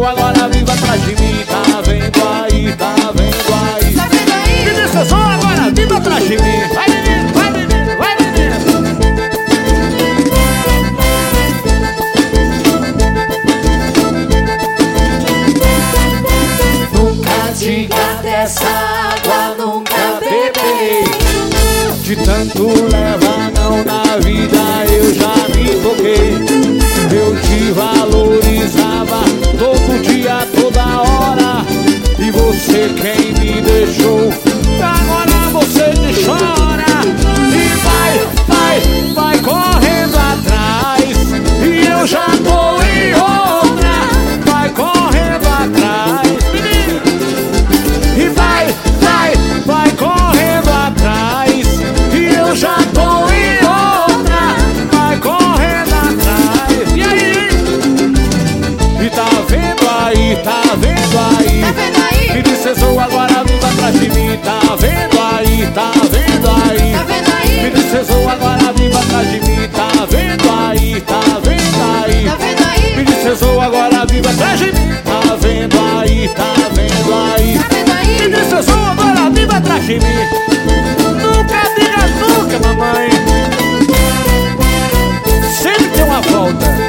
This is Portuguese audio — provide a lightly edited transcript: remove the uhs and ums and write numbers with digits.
deslizou, agora viva atrás de mim. Tá vendo aí, tá vendo aí. Tá vendo aí? Me deslizou, agora viva atrás de mim. Vai menino, vai menino, vai menino. Nunca diga dessa água, nunca bebei. De tanto leva não na vida eu já me toquei. Eu te valorizava todo dia, toda hora. E você quem me deixou, agora você me chora. E vai correndo atrás. E eu já tô em outra. Vai correndo atrás. E vai correndo atrás. E eu já tô em outra. Vai correndo atrás. E aí? E tá vendo aí, tá vendo aí. Tá vendo aí? Me deslizou, agora viva atrás de mim. Tá vendo aí, tá vendo aí. Tá vendo aí? Me deslizou, agora viva atrás de mim. Tá vendo aí, tá vendo aí. Tá vendo aí? Me deslizou, agora viva atrás de mim. Tá vendo aí, tá vendo aí. Tá vendo aí? Me deslizou, agora viva atrás de mim. Nunca diga nunca, mamãe. Sempre tem uma volta.